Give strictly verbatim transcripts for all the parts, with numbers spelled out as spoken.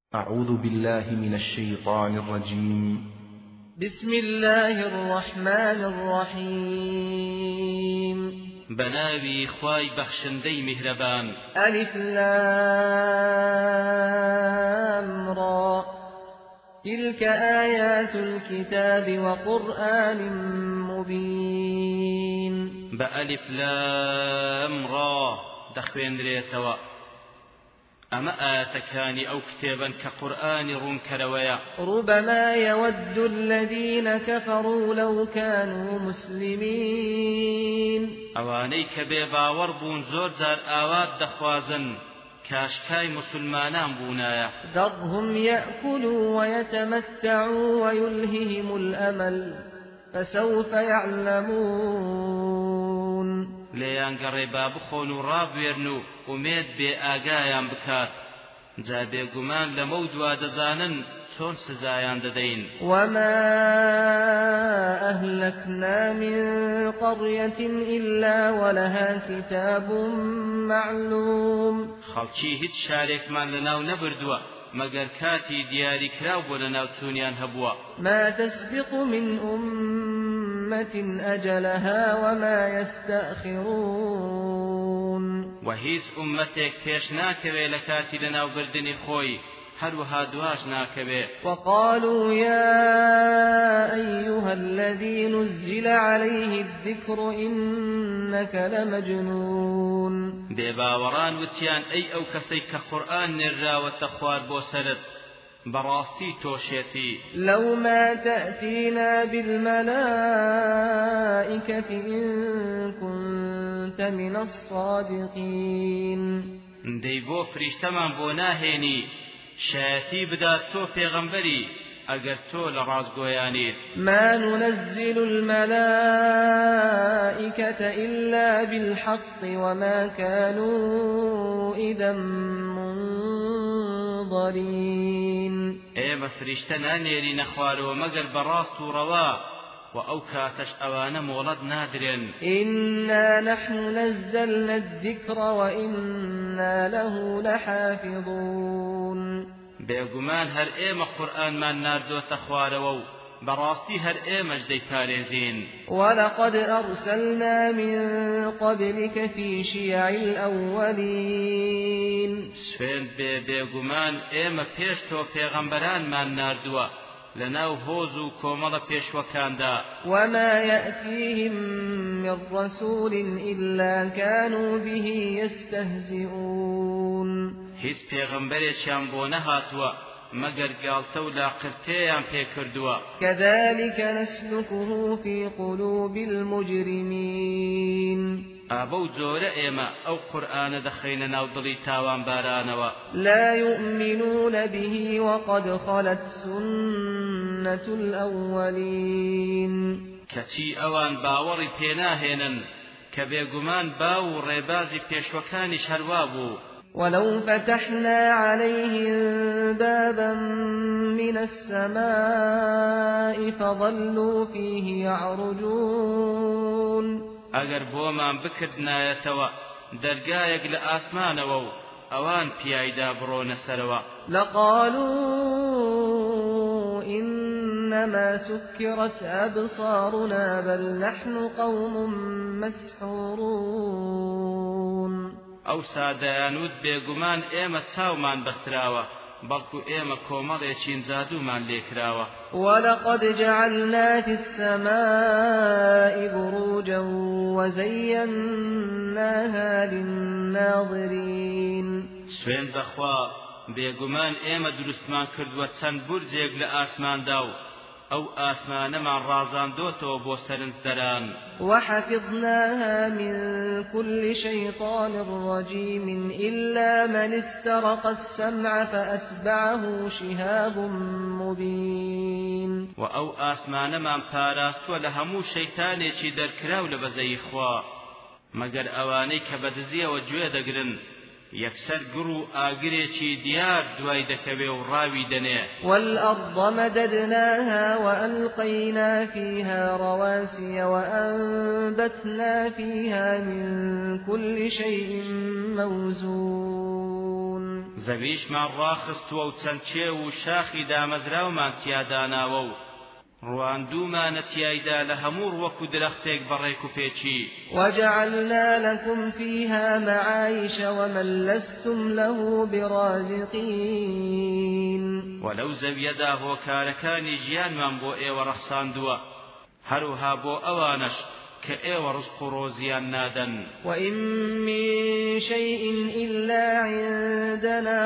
أعوذ بالله من الشيطان الرجيم. بسم الله الرحمن الرحيم. بناوي خواي بخشندي مهربان. ألف لام را تلك آيات الكتاب وقرآن مبين. بألف لام را دخوين ريتوا أما آتكاني أو كتابا كقرآن رنكرويا. ربما يود الذين كفروا لو كانوا مسلمين. أوانيك بباور بون زور زار آوات دخوازن كاشكاي مسلمانان بونايا. ذرهم يأكلوا ويتمتعوا ويلههم الأمل فسوف يعلمون. ليان قريبا بخون رابيرنو أميد بي آقايان بكات جا بيقمان لمودوا دزانن شون سزايان ددين. وما أهلكنا من قرية إلا ولها كتاب معلوم. خلچي هيت شارك من لناو نبردوا مگر كاتي دياري كراو بولناو تونيان هبوا. ما تسبق من أمة أجلها وما يستأخرون. وهيز أمتك پیش ناكوي لكاتي لناو بردني خوي هروها دواش ناكوي. وقالوا يا أيها الذي نزل عليه الذكر إنك لمجنون. بباوران وتيان أي أو كسيك قرآن نرى والتخوار بوسرت براستي توشيتي. لو ما تأتينا بالملائكة إن كنت من الصادقين. دي بو فريشتمان بو ناهيني شاتي بدات تو پیغمبري اگر تو لرازگويانيت. ما ننزل الملائكة إلا بالحق وما كانوا إذا منظرين. ايما فريشتنا نيري نخوارو مگر براست روا وأو كاتش أوان مولد نادرين. إنا نحن نزلنا الذكر وإنا له لحافظون. بيقمان هر ايما قرآن من ناردو تخوارو براستي هر ايما جدي كاريزين. ولقد أرسلنا من قبلك في شيع الأولين. سفين بي بيقمان ايما بيشتو بيغمبران من ناردو لناو هوزو كومل بيشوكاندا. وما يأتيهم من رسول إلا كانوا به يستهزئون. هیچ پیغمبرێکیان بۆ نەهاتووە مەگەر گاڵتە و لاقرتەیان پێکردووە. كذلك نسلكه في قلوب المجرمين. ئابە و جۆرە ئێمە ئەو قورئانە دەخەینە ناو دڵی تاوانبارانەوە. لا يؤمنون به وقد خلت سنة الأولين. کەچی ئەوان باوەڕی پێناهێنن کە بێگومان باو و ڕێبازی پێشوەکانیش هەروا بوو. ولو فتحنا عليهم بابا من السماء فظلوا فيه يعرجون. ئەگەر بۆمان بکردنایەتەوە دەرگایەک لە ئاسمانەوە و ئەوان پیایدا بڕۆنە سەرەوە. لقالوا إنما سكرت أبصارنا بل نحن قوم مسحورون. ئەو سادەیانوت بێگومان ئێمە چاومان بەستراوە بەڵکو ئێمە کۆمەڵێکین زادومان لێکراوە. ولقد جعلنا في السماء بروجا وزيناها للناظرين. سوێن بەخوا بێگومان ئێمە دروستمان کردووە چەند بورجێک لە ئاسماندا و ئەو ئاسمانەمان ڕازاندۆتەوە بۆ سەرنجدەران. وحفظناها من كل شيطان رجيم إلا من استرق السمع فأتبعه شهاب مبين. وأو ئاسمانەمان پاراستووە لە هەموو شەیتانێکی دەرکراو لە بەزەی خوا مەگەر ئەوانەی کە بەدزیەوە گوێ دەگرن یەکسەر گڕ و ئاگرێکی دیار دوای دەکەوێ و ڕاوی دەنێ. والأرض مددناها وألقينا فيها رواسي وأنبتنا فيها من كل شيء موزون. زەویشمان ڕاخستووە و چەند چێو و شاخی دامەزراومان تیاداناوە و ڕواندوومانە تیایدا لە هەموو وەکو درەختێک بەڕێک و پێچی وجعلنا لكم فيها معايش ومن لستم له برازقين ولو زەویەدا هۆکارەکانی ژیانمان بۆ ئێوە ڕەخساندووە هەروها بۆ ئەوانش کە ئێوە ڕزق و ڕۆزیان نادەن وإن من شيء إلا عندنا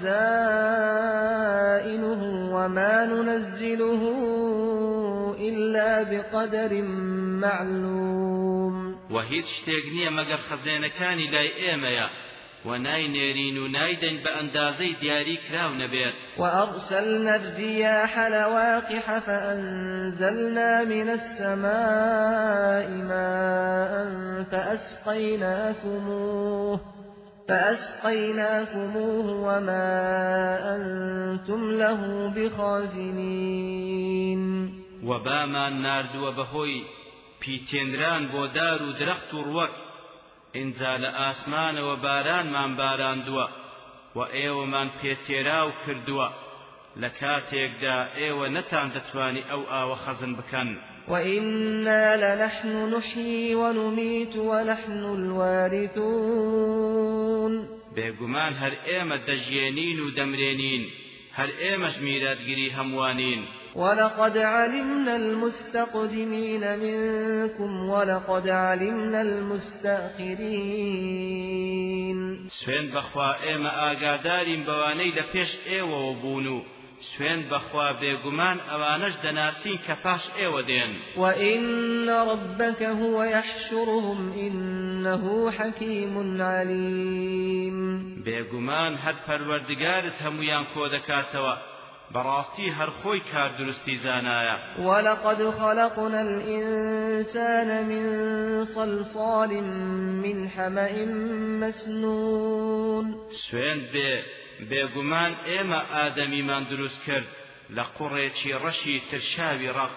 خزائنه وما ننزله إلا بقدر معلوم وهيد شتێک نییە مەگەر خەزێنەکانی لای ئێمەیە و ناینێرین و نایدەین بە ئەندازەی دیاری کراو نەبێت وأرسلنا الرياح لواقح فأنزلنا من السماء ماء فأسقيناكموه فأسقيناكموه وما أنتم له بخازنين وبامان ناردووە بەهۆی پیتێنران بۆ دار و درەخت و ڕوەک ئینجا لە ئاسمانەوە بارانمان باراندووە و ئێوەمان پێتێرا و کردووە لە کاتێکدا ئێوە نەتان دەتوانی ئەو ئاوە خەزن بکەن وإنا لنحن نحيي ونميت ونحن الوارثون بێگومان هەر ئێمە دەژیێنین و دەمرێنین هەر ئێمەش میراتگیری هەمووانین ولقد علمنا المستقدمين منكم ولقد علمنا المستأخرين سوێن بەخوا ئێمە ئاگادارین بەوانەی لە پێش ئێوەوە بوون و سوێن بەخوا بێگومان ئەوانەش دەناسین کە پاش ئێوە دێن وإن ربك هو يحشرهم إنه حكيم عليم بێگومان هەر پەروەردگارت هەمویان کۆ دەکاتەوە بەڕاستی هەر خۆی کار درستی زانایە ولقد خلقنا الإنسان من صلصال من حمأ مسنون سوێن بێ بێگومان ئێمە ئادەمیمان دروست کرد لە قوڕێکی ڕەشی ترشاوی ڕق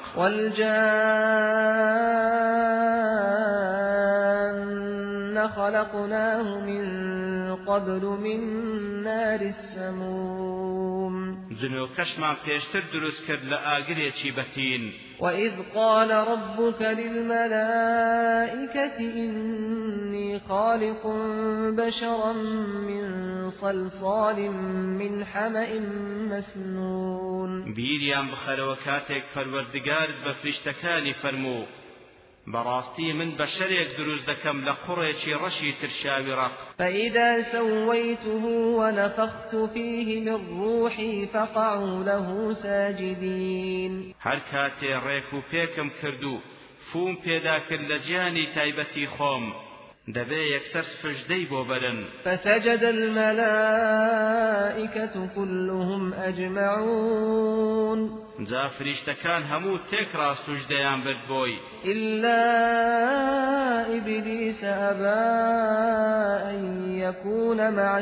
والجان خلقناه من قبل من نار السموم جنۆکەشمان پێشتر دروست کرد لە ئاگرێکی بەتین وإذ قال ربك للملائكة إني خالق بشرا من صلصال من حمأ مسنون بیریان بخەرەوە کاتێک پەروەردگارت بە فریشتەکانی فەرموو بەڕاستی من بەشەرێک دروست دەکەم لە قوڕێکی ڕەشی ترشاوی ڕق فإذا سويته ونفخت فيه من روحي فقعوا له ساجدين هەر کاتێ ڕێک و پێکم کردو فوم پێدا کرد لە گیانی تایبەتی خۆم دەبێ یەکسەر سوژدەی بۆ بەرن فسجد الملائكة كلهم أجمعون جا فریشتەکان هەموو تێکڕا سوژدەیان برد بۆی إلا إبليس أبى أن يكون مع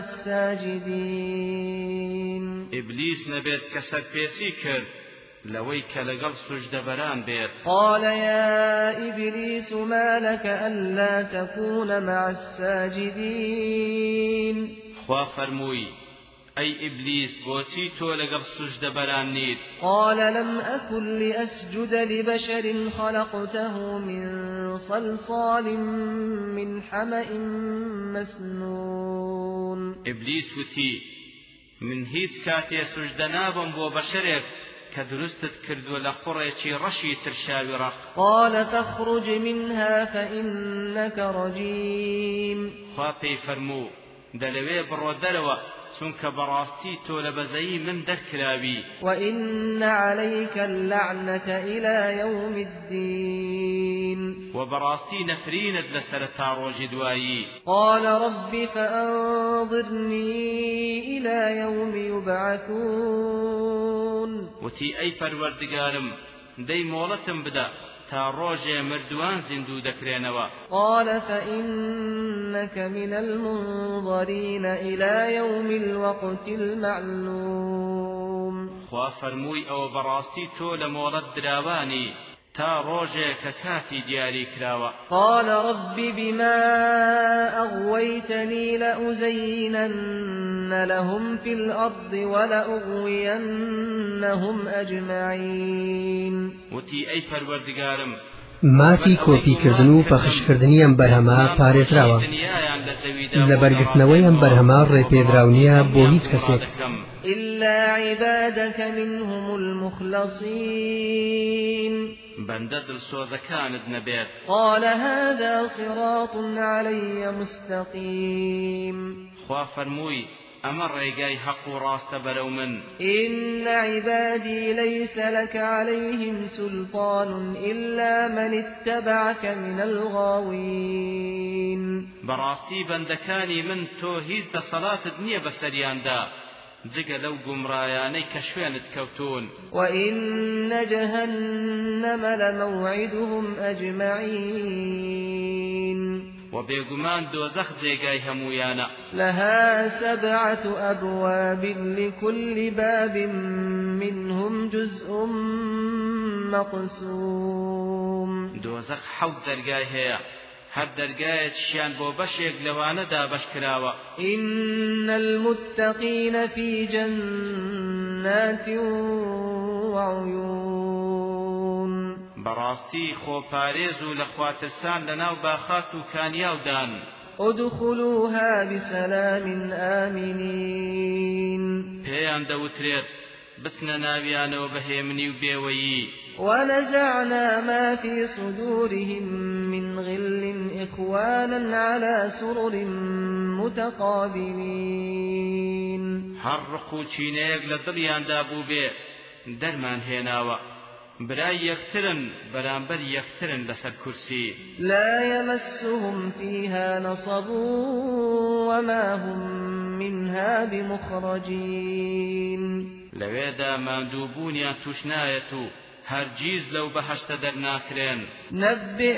الساجدين ئیبلیس نەبێت کە سەرپێچی کرد لەوەی کە لەگەڵ سوژدەبەران بێت قال يا إبليس ما لك ألا تكون مع الساجدين خوا فەرمووی ئەی ئیبلیس بۆچی تۆ لەگەڵ سوژدەبەران نیت قال لم أكن لأسجد لبشر خلقته من صلصال من حمأ مسنون ئیبلیس وتی من هیچ کاتێ سوژدە نابم بۆ بەشەرێک کە دروستت کردووە لە قوڕێکی ڕەشی ترشاوی ڕق قال فاخرج منها فإنك رجيم خوا پێی فەرموو دەلەوێ بڕۆ دەرەوە چونکە بەڕاستی تۆ لە بەزەیی من دەرکراوی وإن عليك اللعنة إلى يوم الدين و بەڕاستی نەفرینت لەسەر تا ڕۆژی دوایی قال رب فأنظرني إلى يوم يبعثون وتی ئەی پەروەردگارم دەی مۆڵەتم بدە تا ڕۆژێ مردووان زیندوو دەکرێنەوە قال فإنك من المنظرين إلى يوم الوقت المعلوم خوا فەرمووی ئەوە بەڕاستی تۆ لە مۆڵەت دراوانی تا ڕۆژێک کە کاتی دیاری کراوە. قال رب بما أغويتني لأزينن لهم في الأرض ولأغوينهم أجمعين. وتی ئەی پەروەردگارم مافی کۆپیکردن و پەخشکردنی ئەم بەرهەمە پارێزراوە لە بەرگرتنەوەی ئەم بەرهەمە ڕێپێدراونیە بۆ هیچ کەسێک إلا عبادك منهم المخلصين. بەندە دڵسۆزەکانت نەبێت. قال هذا صراط علي مستقيم. خوا فەرمووی ئەمە ڕێگای حەق و ڕاستە بەرەو من. إن عبادي ليس لك عليهم سلطان إلا من اتبعك من الغاوين. بەڕاستی بەندەکانی من تۆ هیچ دەسەڵاتت نییە بەسەریاندا جگە لەو گومڕایانەی کە شوێنت کەوتون. وإن جهنم لموعدهم أجمعين. وبێگومان دۆزەخ جێگای هەموویانە. لها سبعة أبواب لكل باب منهم جزء مقسوم. دۆزەخ حەوت دەرگای هەیە هەر دەرگایەکیشیان بۆ بەشێک لەوانەدا بەش کراوە. إن المتقين في جنات وعيون. بەڕاستی خۆپارێز و لە خواترسان لەناو باخات و کانیاودان. ادخلوها بسلام آمنين. پێیان دەوترێت بچنە ناویانەوە بەهێمنی و بێوەیی. ونزعنا ما في صدورهم من غل إخوانا على سرر متقابلين. هەر ڕق و چینەیەک لە دڵیاندا بوو بێ دەرمان هێناوە برای یەکترن بەرامبەر یەکترن لەسەر کورسی. لا يمسهم فيها نصب وما هم منها بمخرجين. لەوێدا ماندووبوونیان توش نایەت و هەرگیز لەو بەهەشتە دەرناکرێن. نبئ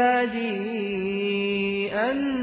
عبادي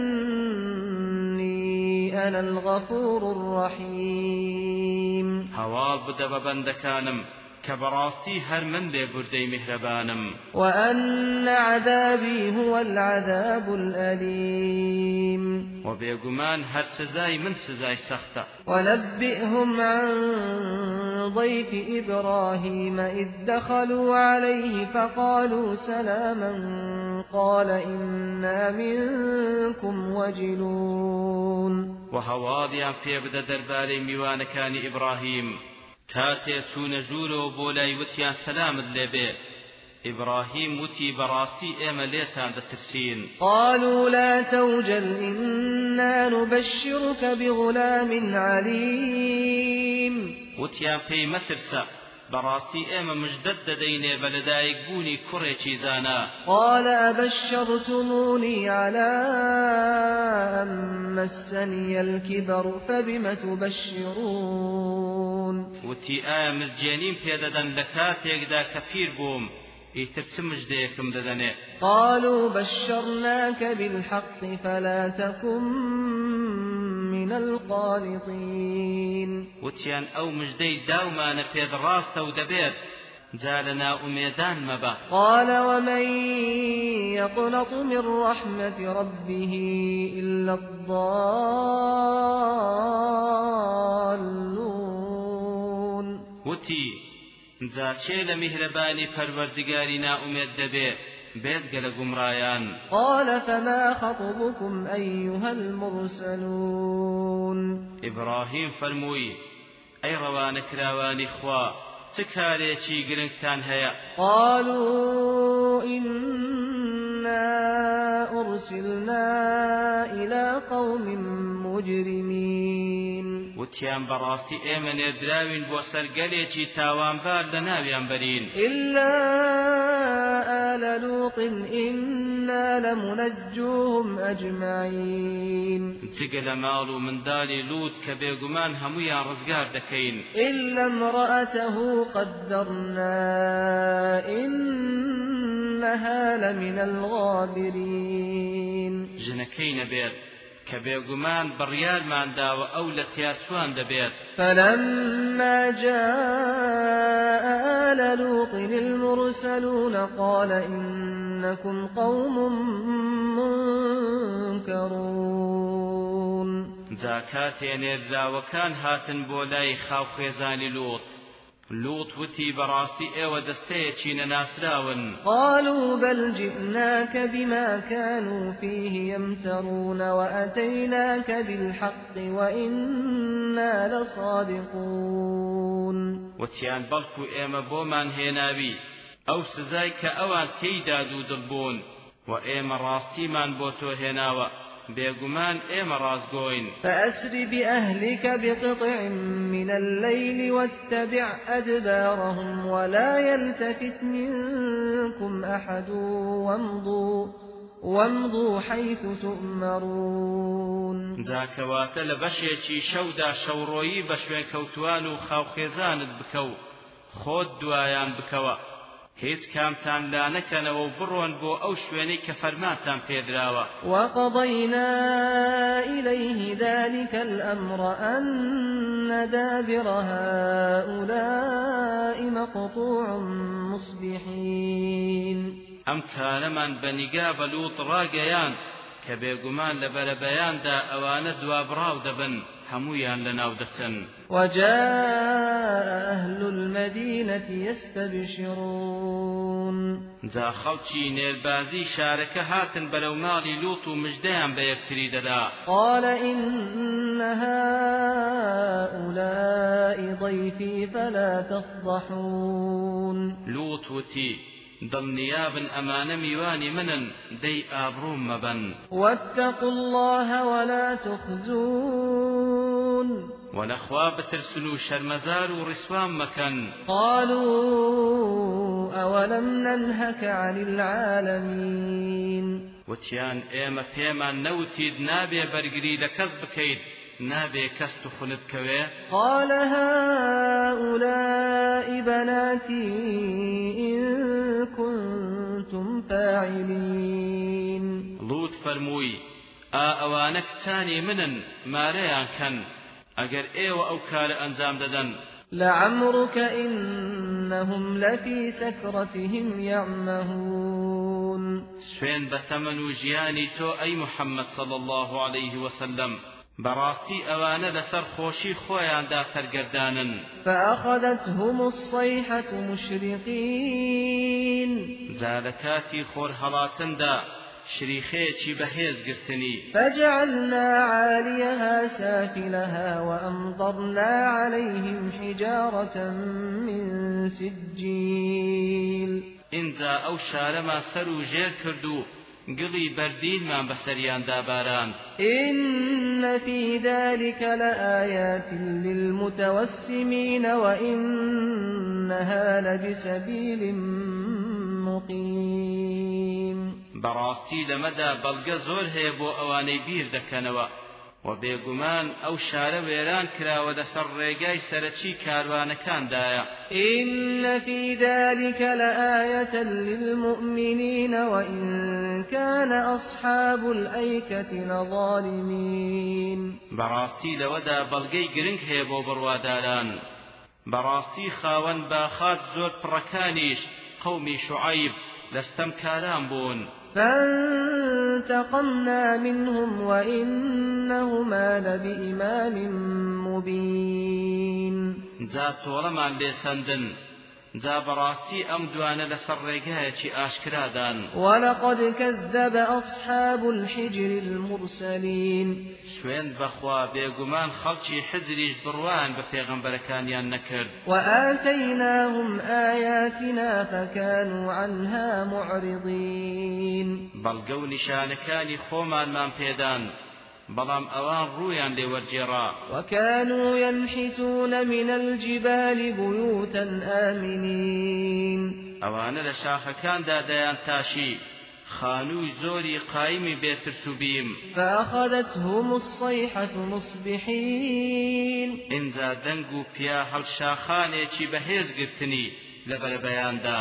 أني أنا الغفور الرحيم. هەواڵ بدە بە بەندەکانم کە بەڕاستی هەر من لێبوردەی میهرەبانم. وأن عذابي هو العذاب الأليم. وبێگومان هەر سزای من سزای سەختە. ونبئهم عن ضيف إبراهيم إذ دخلوا عليه فقالوا سلاما قال إنا منكم وجلون. وهەواڵیان پێ بدە دەربارەی میوانەکانی ئیبراهیم کاتێ چوونە ژوورەوە بۆ لای وتیان سەلامت لێبێ. إبراهيم وتي براستي إما ليتان دترسين. قالوا لا توجل إنا نبشرك بغلام عليم. وتيان في مترسا براستي إما مجدد ديني بلدايك بوني كوريشي زانا. قال أبشرتموني على أن مسني الكبر فبم تبشرون. وتي آم الجنين في ددن لكاتيك دا كفير بوم يترسمج ديكم ددني. قالوا بشرناك بالحق فلا تكن من القانطين. وتيان أو مجدي داوما نفيد راست ودبير جالنا أميدان مبا. قال ومن يقنط من رحمة ربه إلا الضالون. وتي زاچێ لە میهرەبانی پەروەردگاری نائومێد دەبێ بێجگە لە گومڕایان. قال فما خطبكم أيها المرسلون. إبراهيم فەرمووی ئەی ڕەوانەکراوانی خوا چ کارێکی گرنگتان هەیە؟ قالوا إنا أرسلنا إلى قوم مجرمين. وتیان بەڕاستی ئێمە نێردراوین بۆ سەرگەلێکی تاوانبار لە ناویان بەرین. إلا آل لوط إنا لمنجوهم أجمعين. جگە لە ماڵ و منداڵی لووت کە بێگومان هەموویان ڕزگار دەکەین. إلا امرأته قدرنا إنها لمن الغابرين. ژنەکەی نەبێت کە بێگومان بڕیارمان داوە ئەو لە تیاچوان دەبێت. فلما جاء آل لوط المرسلون قال إنكم قوم منكرون زاكاتي نێردراوەکان هاتن بۆ لای خاوخێزانی لوط لوط وتی بەڕاستی ئێوە دەستەیەکی نەناسراون قالوا بل جئناك بما كانوا فيه يمترون وأتيناك بالحق وإنا لصادقون وتیان بەڵکو ئێمە بۆمان هێناوی ئەو سزای کە ئەوان تێیدا دوودڵ بوون و ئێمە ڕاستیمان بۆ تۆ هێناوە بێگومان ئێمە ڕازگۆین فأسر بأهلك بقطع من الليل واتبع أدبارهم ولا يلتفت منكم أحد وامضوا وامضوا حيث تؤمرون جاکەواتە لە بەشێکی شەودا شەوڕۆیی بە شوێن کەوتوان و خاوخێزانت بکەو خۆت دوایان بکەوە هیچ کامتان لا نەکەنەوە و بڕۆن بۆ ئەو شوێنەی کە فەرمانتان پێدراوە وقضينا إليه ذلك الأمر أن دابر هؤلاء مقطوع مصبحين ئەم کارەمان بەنیگا بە لووط ڕاگەیان کە بێگومان لە بەرەبەیاندا ئەوانە دوابڕاو دەبن هەموویان لەناو دەچن وجاء أهل المدينة يستبشرون جا خەڵکی نێربازی شارەکە هاتن بەرەو ماڵی لووط و مژدەیان بە یەکتری دەدا قال إن هؤلاء ضيفي فلا تفضحون لووط وتی دڵنیابن ئەمانە میوانی منن دەی ئابڕووم مەبەن واتقوا الله ولا تخزون وەلەخوا بترسن و شەرمەزار و ڕیسوان مەکەن قالوا أولم ننهك عن العالمين وتیان ئێمە پێمان نەوتید نابێ بەرگری لە کەس بکەیت نابێ کەس توخنت کەوێ قال هؤلاء بناتي إن كنتم فاعلين لوط فەرمووی ئا ئەوانە کچانی منن مارەیان کەن ئەگەر ئێوە ئەو کارە ئەنجام دەدەن لعمرك إنهم لفي سكرتهم يعمهون سوێن بە تەمەن و ژیانی تۆ ئەی محەممەد صلى الله عليه وسلم بەڕاستی ئەوانە لەسەر خۆشی خۆیاندا سەرگەردانن فأخذتهم الصيحة مشرقين جا لە کاتی خۆر هەڵاتندا شریخەیەکی بەهێز گرتنی فجعلنا عاليها سافلها وأمطرنا عليهم حجارة من سجيل اینجا ئەو شارەما سەر و ژێر کرد و گڵی بەردینمان بەسەریان داباران إن في ذلك لآيات للمتوسمين وإنها لبسبيل مقيم بەڕاستی لەمەدا بەڵگە زۆر هەیە بۆ ئەوانەی بیر دەکەنەوە و بێگومان ئەو شارە وێران کراوە لەسەر ڕێگای سەرەکی کاروانەکاندایە إن في ذلك لآية للمؤمنين وإن كان أصحاب الأيكة لظالمين بەڕاستی لەوەدا بەڵگەی گرنگ هەیە بۆ بڕواداران بەڕاستی خاوەن باخات زۆر پڕەکانیش قەومی شوعەیب دەستەم کاران بوون فانتقمنا منهم وإنهما لبإمام مبين جا تۆڵەمان لێسەندن جا بەڕاستی ئەم دوانە لەسەر ڕێگایەکی ئاشکرادان ولقد كذب أصحاب الحجر المرسلين سوێن بەخوا بێگومان خەڵکی حجریش بڕوان بە پێغەمبەرەکانیان نەکرد وآتيناهم آياتنا فكانوا عنها معرضين بەڵگە و نیشانەکانی خۆمانمان پێدان بەڵام ئەوان ڕوویان لێوەرجێڕا وكانوا ينحتون من الجبال بيوتا آمنين ئەوانە لە شاخەکاندا دەیان تاشی خانووی زۆری قایمی بێترس و بیم فأخذتهم الصيحة مصبحين ئینجا دەنگ و پیا هەڵشاخانێکی بەهێز گرتنی لە بەرەبەیاندا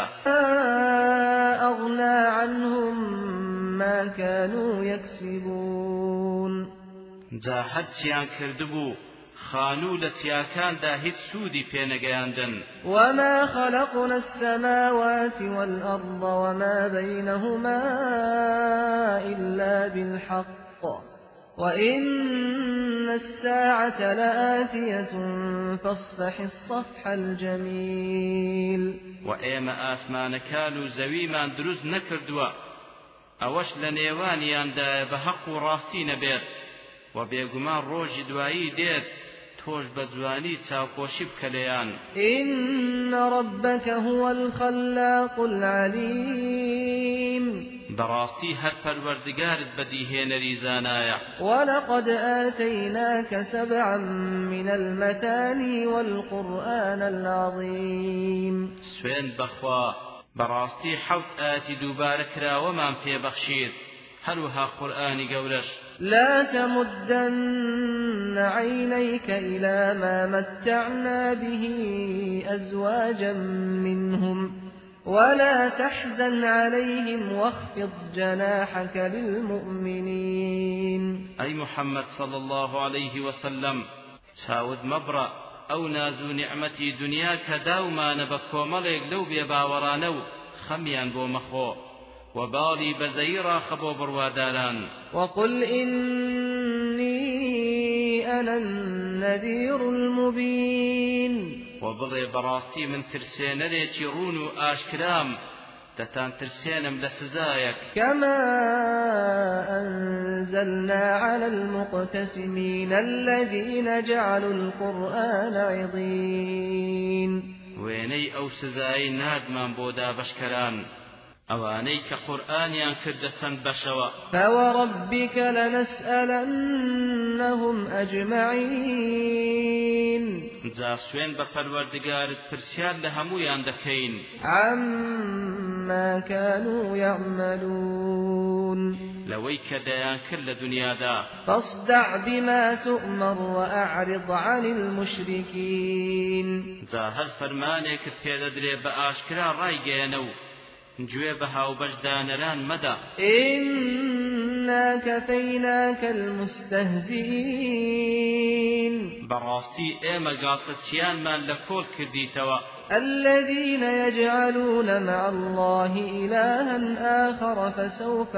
أغنى عنهم ما كانوا يكسبون جا هەرچیان کردبوو خانوو لە چیاکاندا هیچ سوودی پێنەگەیاندن وما خلقنا السماوات والأرض وما بينهما إلا بالحق وإن الساعة لآتية فاصفح الصفح الجميل وإيما آسمان كانوا زويما دروز نكردوا أوش لنيوانياندا بحق راستي نبيت وبيقمان روج دوائي ديت توش بزواني تاوكوشي بكليان إن ربك هو الخلاق العليم براستي هر پروردگارت بديهين ريزانايا ولقد آتيناك سبعا من المثاني والقرآن العظيم سوين بخوا براستي حوت آتي دوبارك را ومان في بخشير هروها قرآن قولش لا تمدن عينيك إلى ما متعنا به أزواجا منهم ولا تحزن عليهم واخفض جناحك للمؤمنين أي محمد صلى الله عليه وسلم ساود مبرأ أو نازو نعمتي دنياك داوما نبكو ملك لو بيباورانو خميان بو مخو وبالي بزيرا خبو بروادالان وقل إني أنا النذير المبين وبضي براستي من ترسين ريتي رونو آشكرام تتان ترسينم لسزايك كما أنزلنا على المقتسمين الذين جعلوا القرآن عضين ويني أو سزاي نادمان بودا بشكران أوانيك قرآنيان كردة بشوا فوربك لنسألنهم أجمعين جاسوين بپروردگارت پرسيان لهمو ياندكين عما كانوا يعملون لويك ديان كل دنيا دا فاصدع بما تؤمر وأعرض عن المشركين ظاهر فرمانك بيددري بآشكرا رايقينو جوێ بە هاوبەشدانەران مەدا إنا كفيناك المستهزئين بەڕاستی ئێمە گاڵتەچیانمان لە کۆڵ کردیتەوە الذين يجعلون مع الله إلها آخر فسوف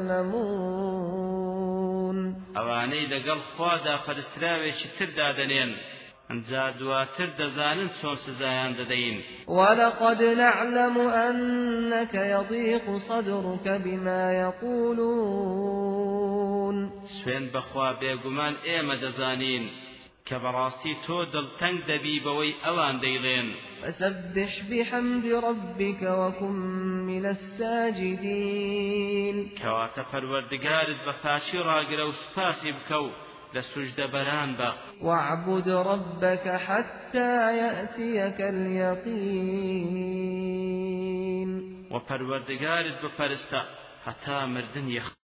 يعلمون ئەوانەی لەگەڵ خوادا پەرستراوێکی تردا دەنێن ئەنجا دواتر دەزانن چۆن سزایان دەدەین ولقد نعلم أنك يضيق صدرك بما يقولون سوێن بەخوا بێگومان ئێمە دەزانین کە بەڕاستی تۆ دڵتەنگ دەبی بەوەی ئەوان دەیڵێن فسبح بحمد ربك وكن من الساجدين کەواتە پەروەردگارت بە پاشی ڕاگرە و سوپاسی بکە و لسجد بران با واعبد ربك حتى يأتيك اليقين وپروردگارت بپرستا حتى مردن يخ